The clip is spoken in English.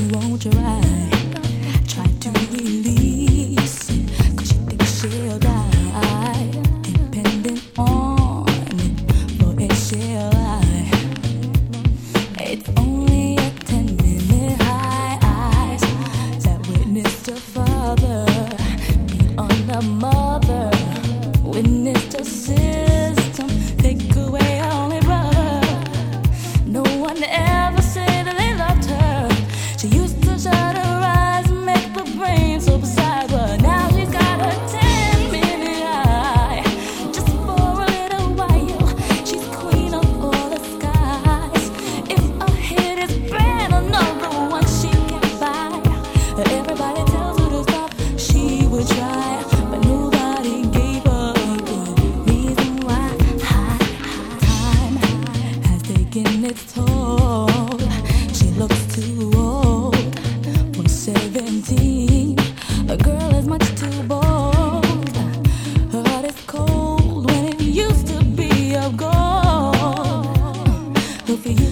won't try. Try to release it, 'cause she thinks she'll die. Depending on it, for it she'll lie. It's only a 10-minute high that witnessed her father beat on the mother. Witnessed her system take away her only brother. No one ever said that they loved her. She used to shut her eyes and make the brain so beside her. Now she's got a 10-minute high. Just for a little while, she's queen of all the skies. If a hit is bad, another one she can buy. Everybody tells her to stop, she would try, but nobody gave her a good reason why. Time has taken its toll. She looks too old for 17. The girl is much too bold. Her heart is cold when it used to be of gold. But for you